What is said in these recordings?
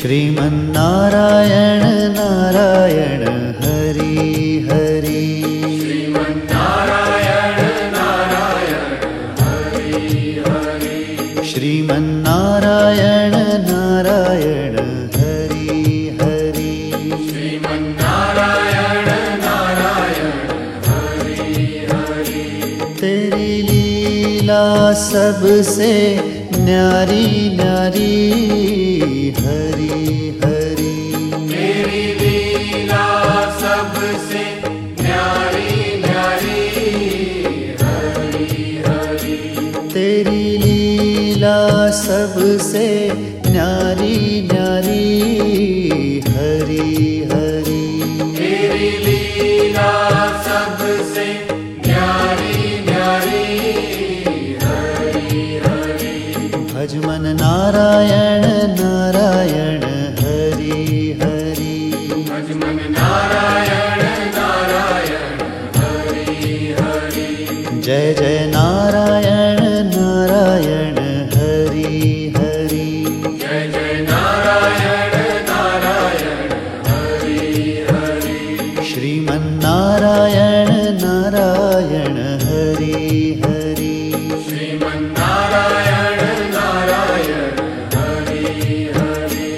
श्रीमन्नारायण नारायण हरि हरि। श्रीमन्नारायण नारायण हरि हरि। श्रीमन्नारायण नारायण हरि हरि। श्रीमन्नारायण नारायण हरि हरि। तेरी लीला सबसे न्यारी न्यारी हरि हरि। तेरी लीला सबसे न्यारी न्यारी हरि हरि। तेरी लीला सबसे न्यारी न्यारी हरि हरि। तेरी लीला सबसे न्यारी न्यारी हरि हरि। भज मन नारायण नारायण हरि हरि। भज मन नारायण नारायण हरि हरि। जय जय नारायण नारायण हरि हरि। जय जय नारायण नारायण हरि हरि। श्रीमन्नारायण नारायण हरि हरि। श्रीमन्नारायण नारायण हरि हरि।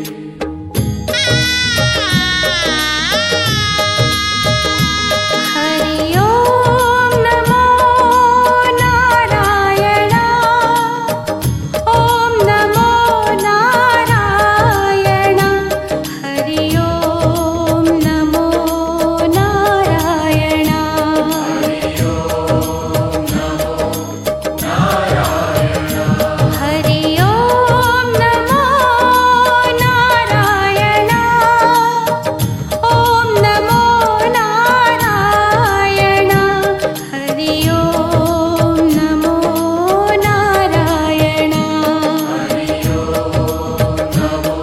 हरि ओम नमो नारायण। ओम नमो नारायण। हरि ओम नमो नारायण। हरि ओम नमो नारायण। हरि ओम नमो नारायण। ओम नमो नारायण। हरि ओम नमो नारायण। हरि ओम नमो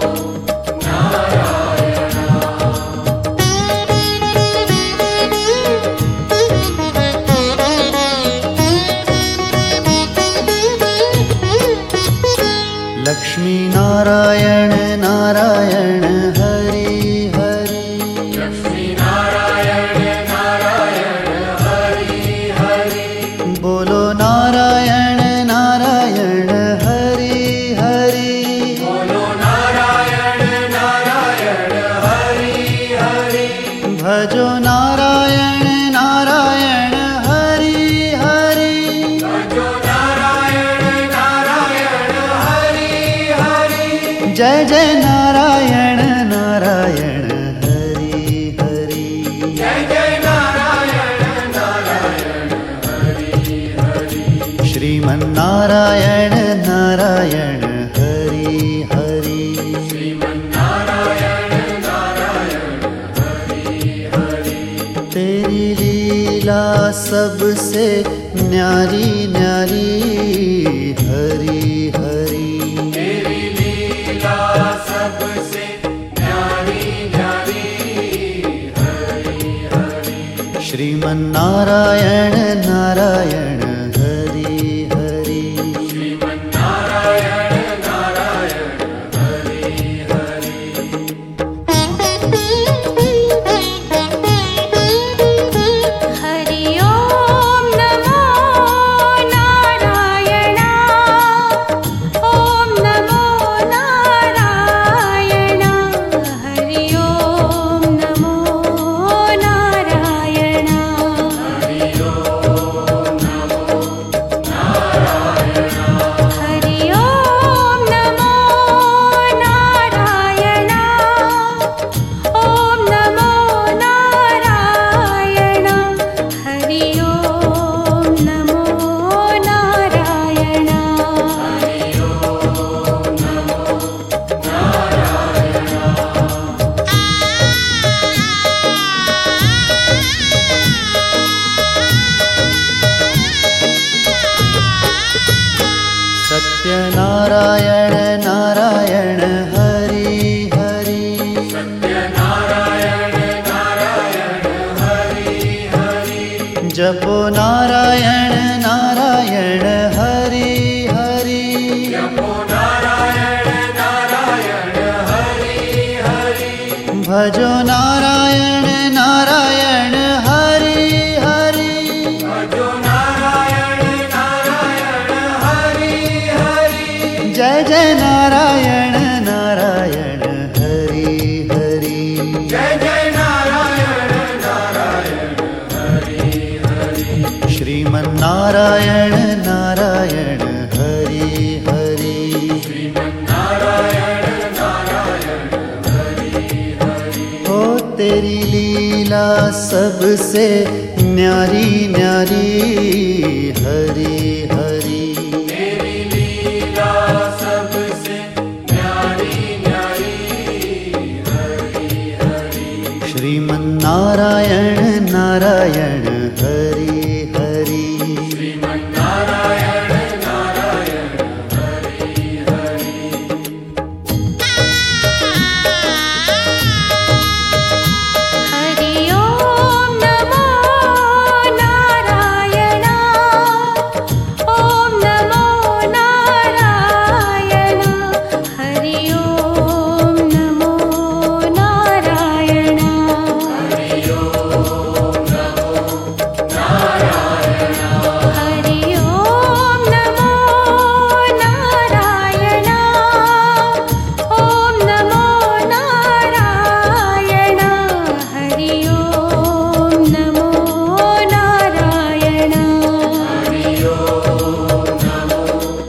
लक्ष्मी नारायण नारायण हरि हरि। लक्ष्मी नारायण नारायण हरि हरि। बोलो नारायण नारायण हरि हरि। बोलो नारायण नारायण हरि हरि। भजो नारायण नारायण हरि हरि। भजो नारायण नारायण हरि हरि। जय जय नारायण नारायण हरि हरि। जय जय नारायण नारायण हरि हरि। श्रीमन्नारायण नारायण हरि हरि। श्रीमन्नारायण नारायण हरि हरि। तेरी लीला सबसे न्यारी न्यारी हरि हरि। तेरी लीला सबसे न्यारी न्यारी हरि हरि। श्रीमन्नारायण नारायण हरि हरि। श्रीमन्नारायण नारायण हरि हरि। हरि ओम नमो नारायण। ओम नमो नारायण। हरि ओम नमो नारायण। हरि ओम नमो नारायण। हरि ओम नमो नारायण। ओम नमो नारायण। हरि ओम नमो नारायण। हरि ओम नमो नारायण। सत्यनारायण नारायण हरि हरि। सत्यनारायण नारायण हरि हरि। जपो नारायण नारायण हरि हरि। जपो नारायण नारायण हरि नारायण नारायण हरि हरि श्रीमन्नारायण नारायण हरि हरि। हो तेरी लीला सबसे न्यारी न्यारी हरि हरि तेरी लीला सबसे न्यारी न्यारी हरि हरि। श्रीमन्नारायण नारायण हरि हरि श्रीमन्नारायण नारायण हरि हरि। हरि ओम नमो नारायण। ओम नमो नारायण। हरि ओम नमो नारायण। हरि ओम नमो नारायण। हरि ओम नमो नारायण। ओम नमो नारायण। हरि ओम नमो नारायण। हरि ओम नमो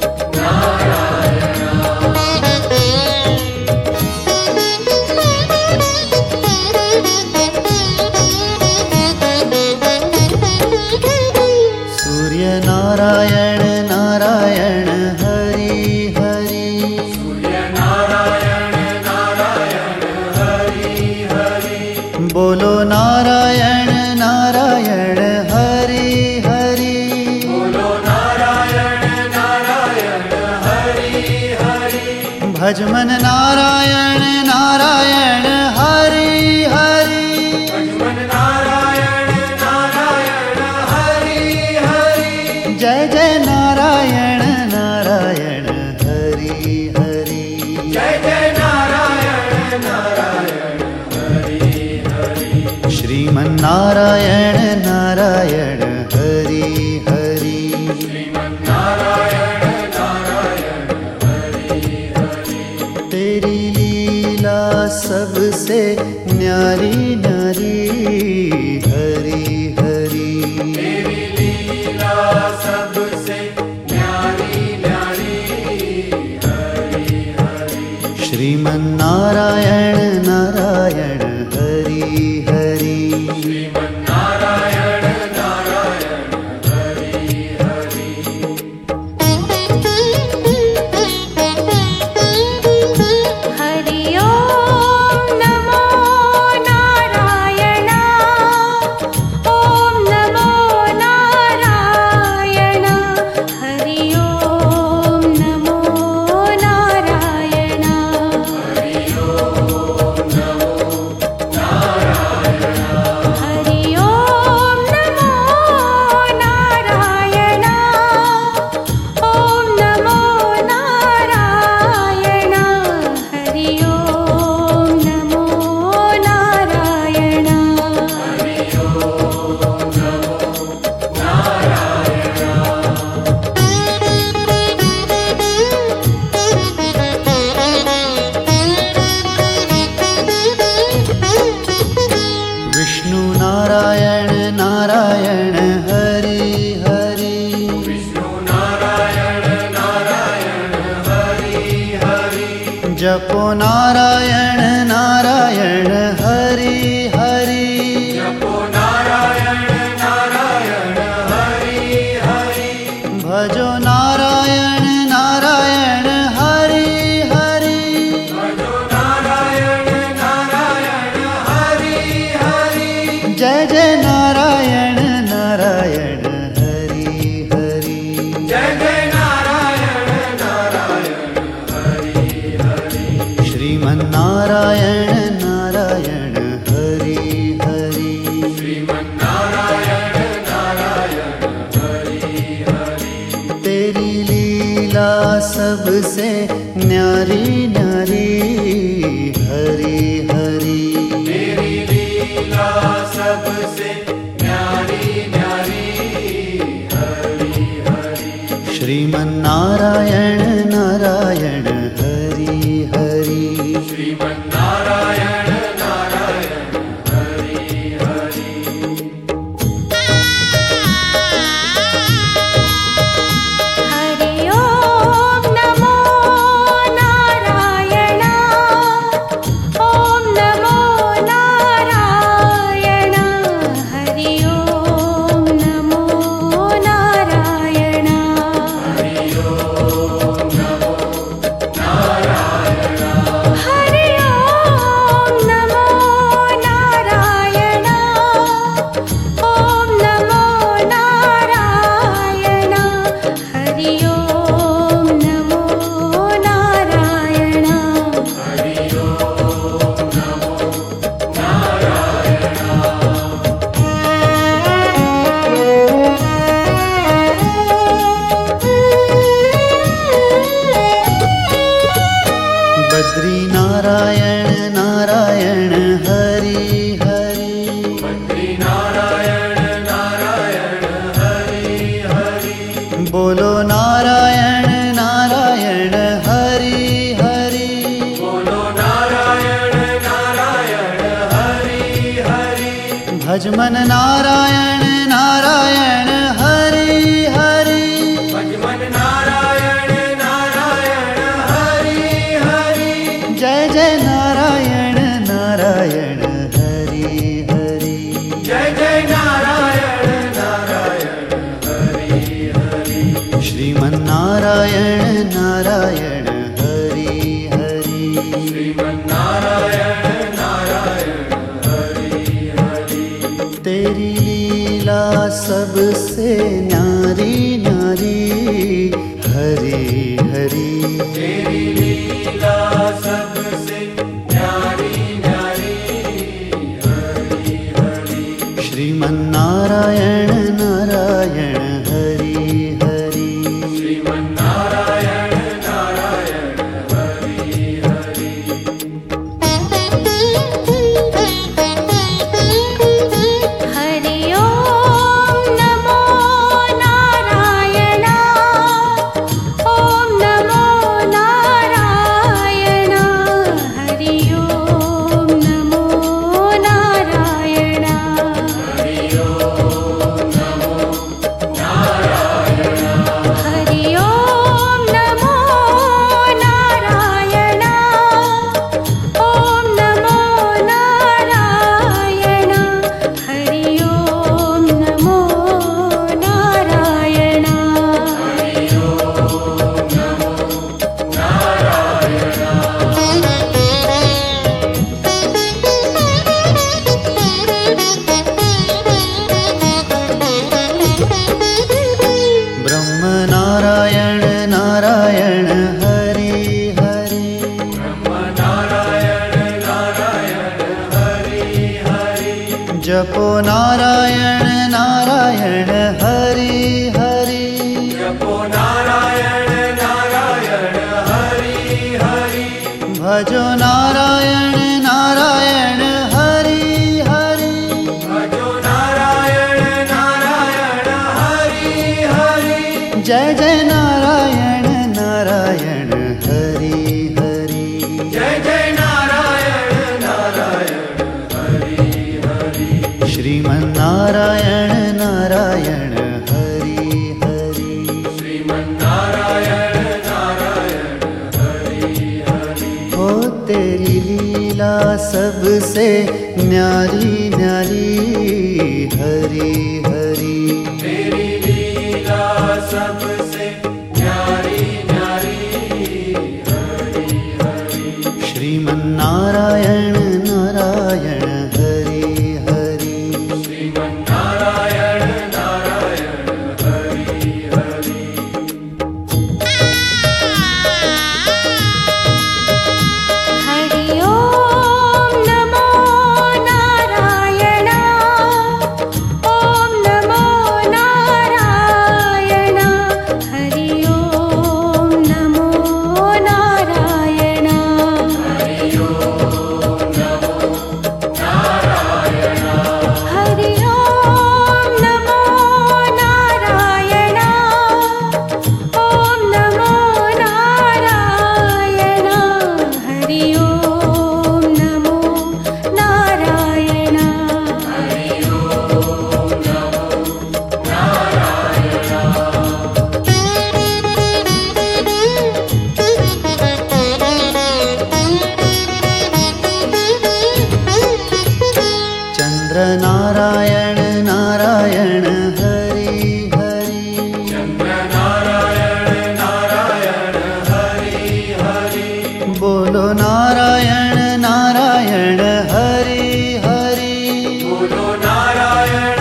सूर्य नारायण नारायण हरि हरि सूर्य नारायण नारायण हरि हरि। बोलो नारायण नारायण हरि हरि बोलो नारायण नारायण हरि हरि। भजमन नारायण नारायण हरि हरि भजमन नारायण नारायण हरि हरि। जय जय नारायण नारायण हरि हरि जय जय नारायण नारायण हरि हरि। श्रीमन्नारायण नारायण हरि हरि श्रीमन्नारायण नारायण हरि हरि। तेरी लीला सबसे न्यारी न्यारी हरि हरि तेरी लीला सबसे न्यारी न्यारी हरि हरि। श्रीमन्नारायण नारायण हरि हरि श्रीमन्नारायण नारायण हरि हरि। हरि ओम नमो नारायण। ओम नमो नारायण। हरि ओम नमो नारायण। हरि ओम नमो नारायण। हरि ओम नमो नारायण। ओम नमो नारायण। हरि ओम नमो नारायण। हरि ओम नमो विष्णु नारायण नारायण हरि हरि विष्णु नारायण नारायण हरि हरि। जपो नारायण नारायण हरि हरि जपो नारायण नारायण हरि हरि। भजो नारायण नारायण हरि हरि भजो नारायण नारायण हरि हरि। जय जय नारायण नारायण हरि हरि जय जय नारायण नारायण हरि हरि। श्रीमन्नारायण नारायण हरि हरि श्रीमन्नारायण नारायण हरि हरि। तेरी लीला सबसे न्यारी न्यारी हरि हरि तेरी लीला सबसे न्यारी न्यारी हरि हरि। श्रीमन्नारायण नारायण हरि हरि श्रीमन्नारायण नारायण हरि हरि। ॐ नमो नारायण हरि ॐ नमो नारायण हरि ओम नमो नारायण बद्री नारायण नारायण हरि हरि बद्री नारायण नारायण हरि हरि बोलो नारायण नारायण हरि हरि बोलो नारायण नारायण हरि हरि भजमन नारायण नारायण हरि हरि भजमन नारायण नारायण हरि हरि जय जय नारायण नारायण हरि हरि जय जय नारायण नारायण हरि हरि श्रीमन नारायण नारायण हरि हरि श्रीमन्नारायण नारायण हरि हरि तेरी लीला सबसे न्यारी न्यारी हरि हरि तेरी लीला सबसे न्यारी न्यारी हरि हरि श्रीमन नारायण नारायण हरि हरि श्रीमन्नारायण नारायण हरि हरि हरि ॐ नमो नारायण ॐ नमो नारायण हरि ॐ नमो नारायण हरि ओम नमो नारायण हरि ॐ नमो नारायण ॐ नमो नारायण हरि ॐ नमो नारायण हरि ओम नमो ब्रह्म नारायण नारायण हरि हरि ब्रह्म नारायण नारायण हरि हरि जपो नारायण नारायण हरि हरि जपो नारायण नारायण हरि हरि भजो नारायण नारायण हरि हरि भजो नारायण नारायण हरि हरि जय जय नारायण नारायण हरि हरि जय जय नारायण नारायण हरि हरि श्रीमन नारायण नारायण हरि हरि श्रीमन्नारायण नारायण हरि हरि हो तेरी लीला सबसे न्यारी न्यारी हरि हरि तेरी लीला सबसे न्यारी न्यारी हरि हरि श्रीमन नारायण नारायण हरि हरि श्रीमन्नारायण नारायण हरि हरि हरि ॐ नमो नारायण ॐ नमो नारायण हरि ॐ नमो नारायण हरि ओम नमो नारायण हरि ॐ नमो नारायण ॐ नमो नारायण हरि ॐ नमो नारायण हरि ओम नमो चंद्र नारायण नारायण हरि हरि चंद्र नारायण नारायण हरि हरि बोलो नारायण नारायण हरि हरि बोलो नारायण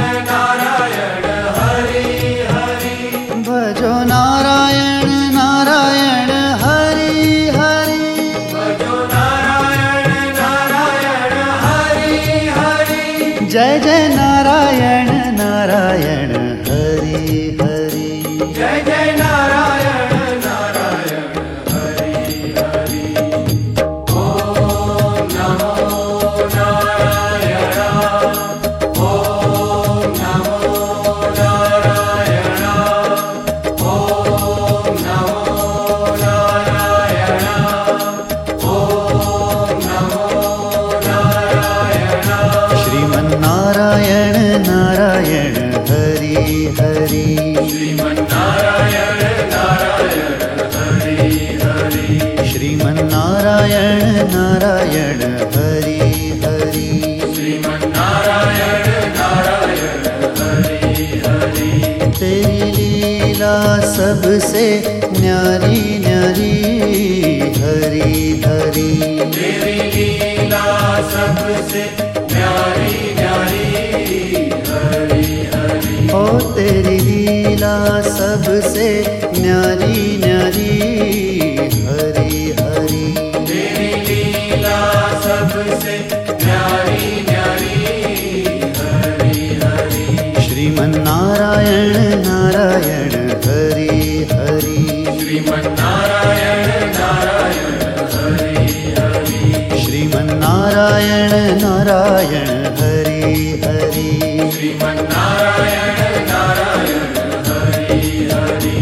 नारायण हरि हरि श्रीमन्नारायण नारायण हरि हरि श्रीमन्नारायण नारायण हरि हरि श्रीमन्नारायण नारायण हरि हरि तेरी लीला सबसे न्यारी न्यारी हरि हरि तेरी लीला सबसे न्यारी न्यारी हरि हरि ओ तेरी लीला सबसे न्यारी न्यारी हरि हरि तेरी लीला सबसे न्यारी न्यारी हरि हरि श्रीमन्नारायण नारायण हरि हरि श्रीमन्नारायण नारायण हरि हरि श्रीमन्नारायण नारायण हरि हरि श्रीमन्नारायण नारायण हरि हरि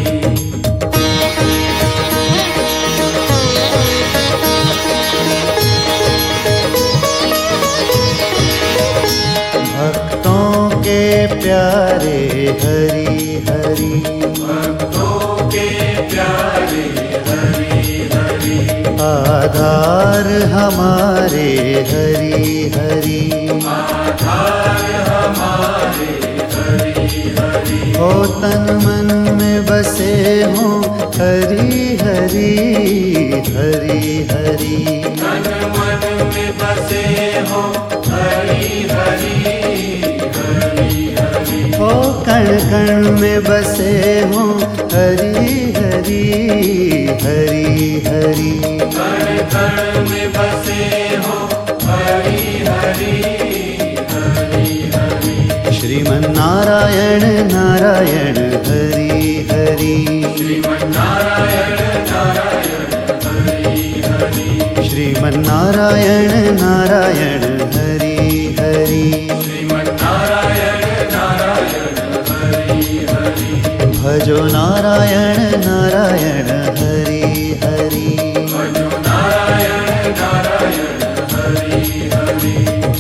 भक्तों के प्यारे हरि हरि भक्तों के प्यारे हरि हरि आधार हमारे हरि हरि आधार हमारे हरि हरि ओ तन मन में बसे हों हरि हरि हरि हरि तन मन में बसे हो हरि हरि हरि हरि ओ कण कण में बसे हों हरि हरि हरि हरि कण कण में बसे हो हरि हरि हरि हरि श्रीमन्नारायण नारायण हरि हरि श्रीमन्नारायण नारायण हरि हरि श्रीमन्नारायण नारायण हरि हरि श्रीमन्नारायण नारायण हरि हरि भजो नारायण नारायण हरि हरि भजो नारायण नारायण हरि हरि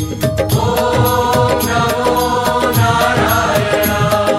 ओम नमो नारायण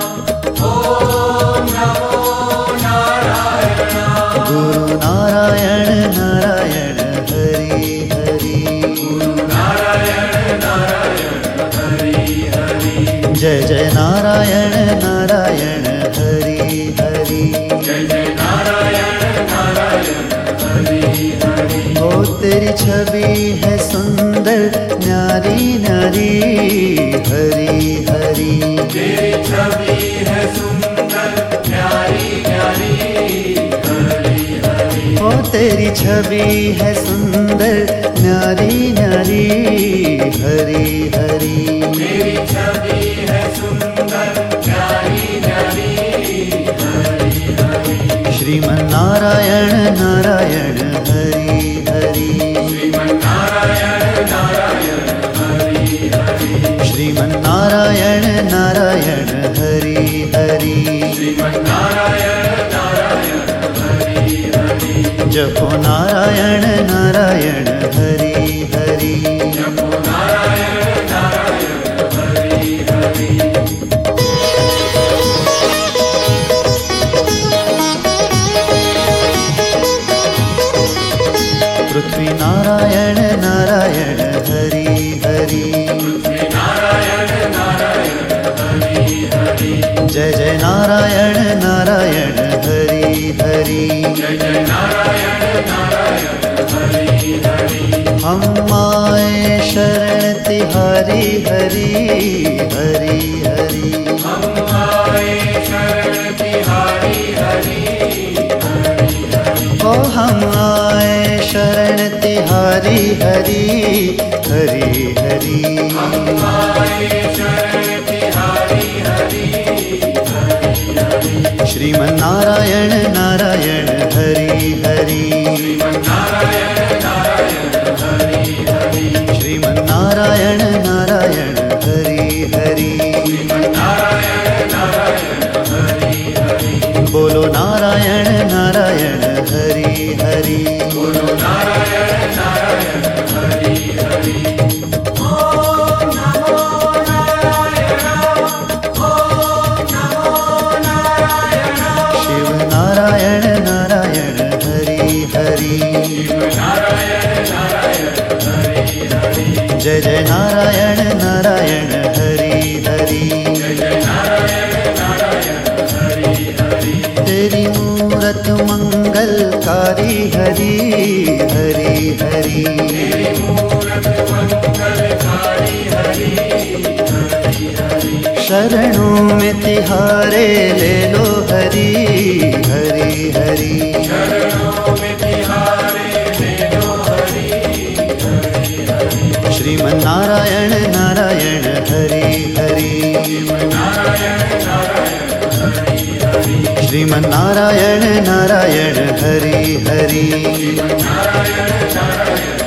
ओम नमो नारायण गुरु नारायण नारायण हरि हरि गुरु नारायण नारायण हरि हरि जय जय नारायण नारायण हरि हरि जय जय नारायण नारायण हरि हरि ओ तेरी छवि है सुंदर न्यारी न्यारी हरि हरि तेरी छवि है सुंदर प्यारी प्यारी हरि हरि ओ तेरी छवि है सुंदर न्यारी न्यारी हरि हरि तेरी छवि है सुंदर प्यारी प्यारी हरि हरि श्रीमन्नारायण नारायण हरि हरि श्रीमन्नारायण नारायण हरि हरि श्रीमन्नारायण नारायण हरि हरि श्रीमन्नारायण नारायण हरि हरि जपो नारायण नारायण हरि हरि जपो नारायण नारायण हरि हरि पृथ्वी नारायण नारायण हरि हरि पृथ्वी नारायण नारायण हरि हरि जय जय नारायण नारायण हरि हरि जय जय नारायण नारायण हरि हरि हम आए शरण तिहारी हरि हरि हरि हम आए शरण तिहारी हरि हरि हरि ओ हम आए शरण तिहारी हरि हरि हरि हम आए शरण तिहारी हरि हरि हरि श्रीमन्नारायण नारायण हरि हरि श्रीमन्नारायण नारायण हरि हरि श्रीमन्नारायण नारायण हरि हरि श्रीमन्नारायण नारायण हरि हरि बोलो नारायण नारायण हरि हरि बोलो नारायण नारायण हरि हरि ओम नमो नारायण तेरी मूरत मंगलकारी हरि हरि हरि। शरणों में तिहारे ले लो हरि हरि हरि। श्रीमन नारायण नारायण हरि हरि। श्रीमन नारायण नारायण हरि हरि।